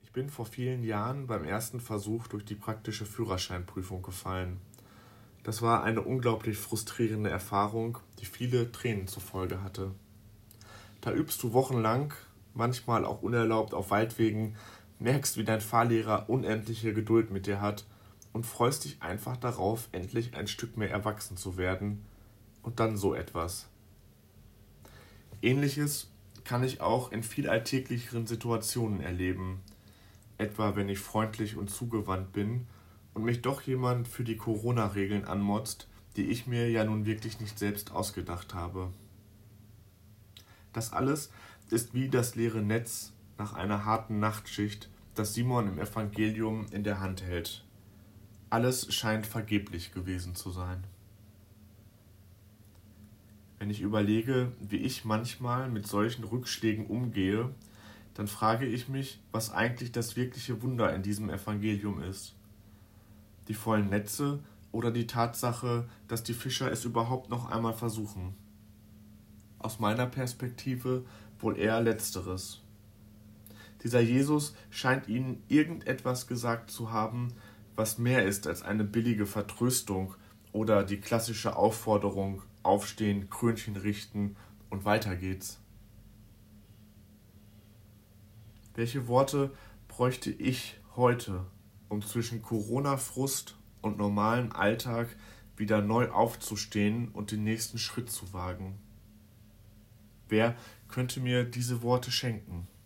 Ich bin vor vielen Jahren beim ersten Versuch durch die praktische Führerscheinprüfung gefallen. Das war eine unglaublich frustrierende Erfahrung, die viele Tränen zur Folge hatte. Da übst du wochenlang, manchmal auch unerlaubt auf Waldwegen, merkst, wie dein Fahrlehrer unendliche Geduld mit dir hat und freust dich einfach darauf, endlich ein Stück mehr erwachsen zu werden. Und dann so etwas. Ähnliches kann ich auch in viel alltäglicheren Situationen erleben, etwa wenn ich freundlich und zugewandt bin und mich doch jemand für die Corona-Regeln anmotzt, die ich mir ja nun wirklich nicht selbst ausgedacht habe. Das alles ist wie das leere Netz nach einer harten Nachtschicht, das Simon im Evangelium in der Hand hält. Alles scheint vergeblich gewesen zu sein. Wenn ich überlege, wie ich manchmal mit solchen Rückschlägen umgehe, dann frage ich mich, was eigentlich das wirkliche Wunder in diesem Evangelium ist. Die vollen Netze oder die Tatsache, dass die Fischer es überhaupt noch einmal versuchen. Aus meiner Perspektive wohl eher Letzteres. Dieser Jesus scheint ihnen irgendetwas gesagt zu haben, was mehr ist als eine billige Vertröstung oder die klassische Aufforderung, aufstehen, Krönchen richten und weiter geht's. Welche Worte bräuchte ich heute, um zwischen Corona-Frust und normalem Alltag wieder neu aufzustehen und den nächsten Schritt zu wagen? Wer könnte mir diese Worte schenken?